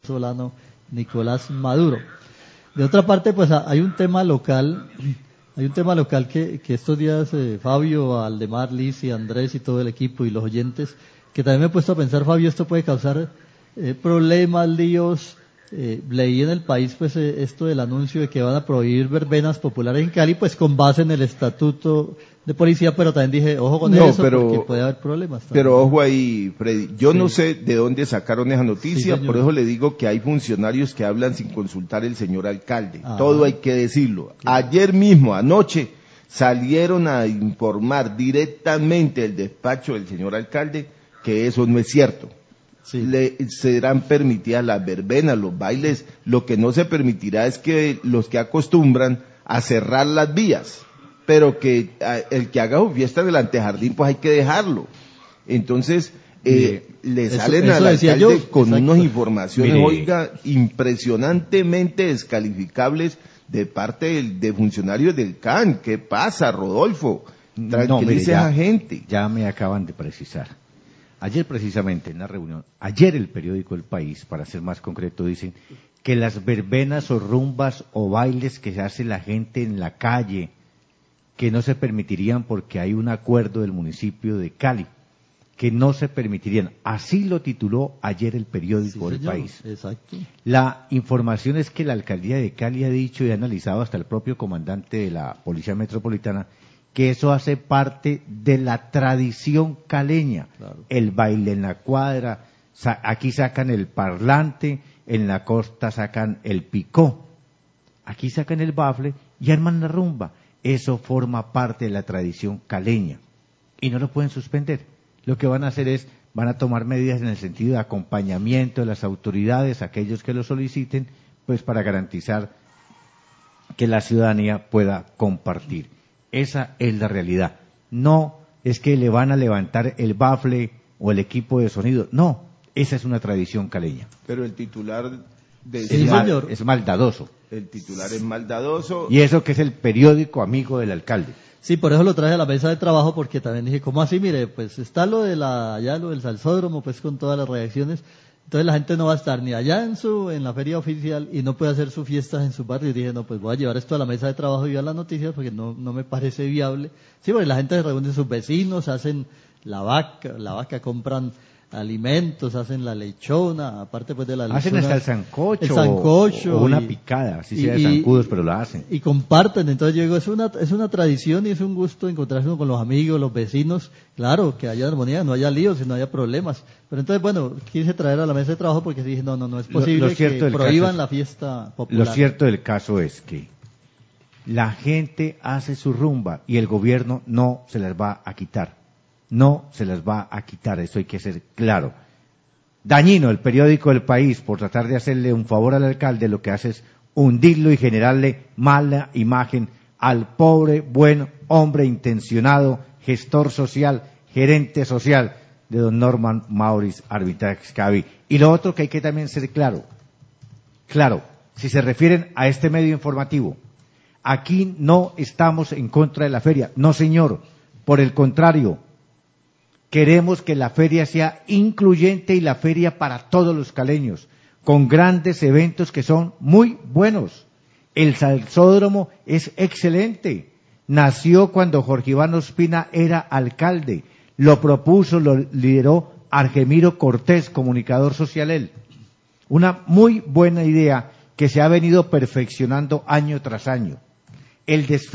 venezolano Nicolás Maduro. De otra parte, pues hay un tema local que estos días Fabio, Aldemar, Liz y Andrés y todo el equipo y los oyentes, que también me he puesto a pensar, Fabio, esto puede causar problemas, líos. Leí en El País pues esto del anuncio de que van a prohibir verbenas populares en Cali, pues con base en el estatuto de policía, pero también dije, ojo con eso, porque puede haber problemas también. Pero ojo ahí, Freddy, yo no sé de dónde sacaron esa noticia, por eso le digo que hay funcionarios que hablan sin consultar el señor alcalde, todo hay que decirlo. Ayer mismo, anoche, salieron a informar directamente el despacho del señor alcalde que eso no es cierto. Serán permitidas las verbenas, los bailes, lo que no se permitirá es que los que acostumbran a cerrar las vías, pero que el que haga su fiesta en el antejardín, pues hay que dejarlo. Entonces, le salen al alcalde con unas informaciones, oiga, impresionantemente descalificables de parte de funcionarios del CAN. ¿Qué pasa, Rodolfo? Tranquilice a la gente. Ya me acaban de precisar. Ayer precisamente en la reunión, ayer el periódico El País, para ser más concreto, dicen que las verbenas o rumbas o bailes que se hace la gente en la calle, que no se permitirían porque hay un acuerdo del municipio de Cali, que no se permitirían. Así lo tituló ayer el periódico El País. Exacto. La información es que la alcaldía de Cali ha dicho y ha analizado hasta el propio comandante de la Policía Metropolitana que eso hace parte de la tradición caleña. Claro. El baile en la cuadra, aquí sacan el parlante, en la costa sacan el picó, aquí sacan el bafle y arman la rumba. Eso forma parte de la tradición caleña y no lo pueden suspender. Lo que van a hacer es, van a tomar medidas en el sentido de acompañamiento de las autoridades, aquellos que lo soliciten, pues para garantizar que la ciudadanía pueda compartir. Esa es la realidad. No es que le van a levantar el bafle o el equipo de sonido. No, esa es una tradición caleña. Pero el titular es maldadoso. El titular es maldadoso. Y eso que es el periódico amigo del alcalde. Sí, por eso lo traje a la mesa de trabajo, porque también dije, ¿cómo así? Mire, pues está lo del salsódromo, pues con todas las reacciones. Entonces la gente no va a estar ni allá en la feria oficial y no puede hacer sus fiestas en su barrio. Y dije, no, pues voy a llevar esto a la mesa de trabajo y a las noticias porque no me parece viable. Sí, porque la gente se reúne, sus vecinos, hacen la vaca, compran alimentos, hacen la lechona, aparte pues de la lechona. Hacen hasta el sancocho o una picada, así sea de zancudos, pero lo hacen. Y comparten, entonces yo digo, es una tradición y es un gusto encontrarse con los amigos, los vecinos, claro, que haya armonía, no haya líos y no haya problemas. Pero entonces, bueno, quise traer a la mesa de trabajo porque dije, no es posible que prohíban la fiesta popular. Lo cierto del caso es que la gente hace su rumba y el gobierno no se las va a quitar. No se las va a quitar, eso hay que ser claro. Dañino el periódico El País por tratar de hacerle un favor al alcalde, lo que hace es hundirlo y generarle mala imagen al pobre, buen hombre intencionado, gestor social, gerente social de don Norman Maurice Arbitrax Cavi. Y lo otro que hay que también ser claro, si se refieren a este medio informativo, aquí no estamos en contra de la feria, no señor, por el contrario, queremos que la feria sea incluyente y la feria para todos los caleños, con grandes eventos que son muy buenos. El salsódromo es excelente. Nació cuando Jorge Iván Ospina era alcalde. Lo propuso, lo lideró Argemiro Cortés, comunicador social él. Una muy buena idea que se ha venido perfeccionando año tras año. El desfile